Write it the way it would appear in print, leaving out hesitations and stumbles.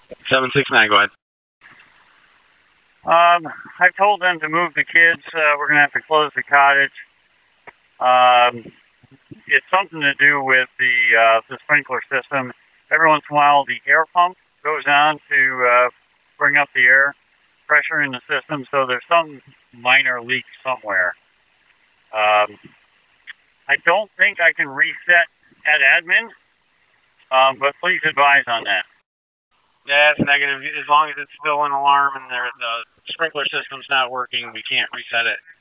769, go ahead. I've told them to move the kids. We're going to have to close the cottage. It's something to do with the sprinkler system. Every once in a while, the air pump goes on to bring up the air pressure in the system, so there's some minor leak somewhere. I don't think I can reset at admin, but please advise on that. Yeah, it's negative. As long as it's still an alarm and the sprinkler system's not working, we can't reset it.